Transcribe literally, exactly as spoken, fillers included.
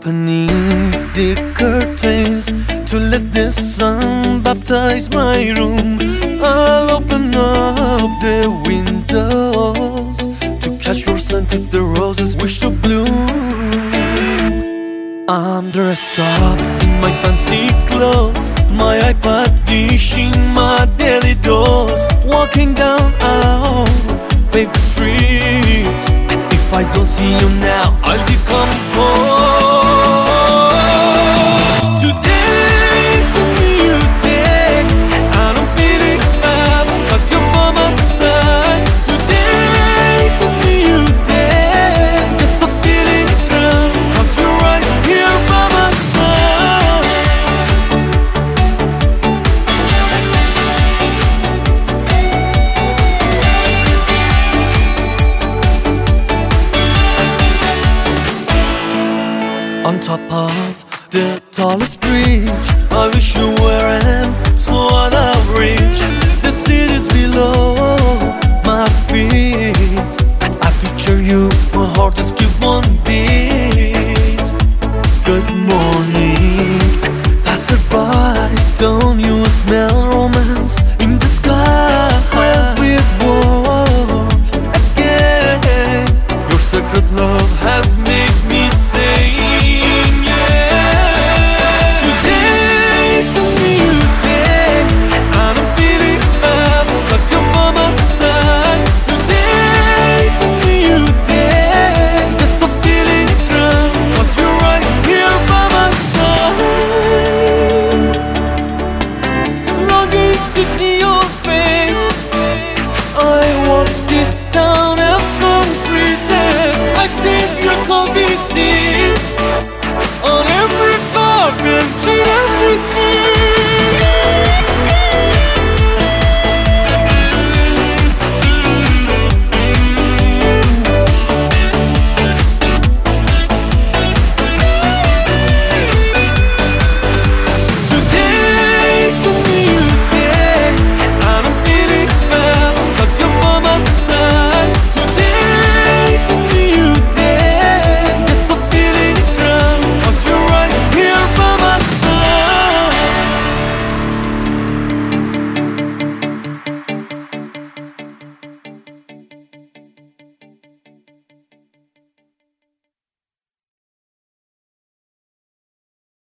opening the curtains to let the sun baptize my room. I'll open up the windows to catch your scent if the roses wish to bloom. I'm dressed up in my fancy clothes, my iPad dishing my daily dose, walking down our favorite streets. If I don't see you now, I'll decompose. Today's a new day, and I'm feeling bad, cause you're by my side. Today's a new day, yes, I'm feeling grand, cause you're right here by my side. On top of the tallest bridge, I wish you were and so out of reach. The city's below my feet. I, I picture you, my heart is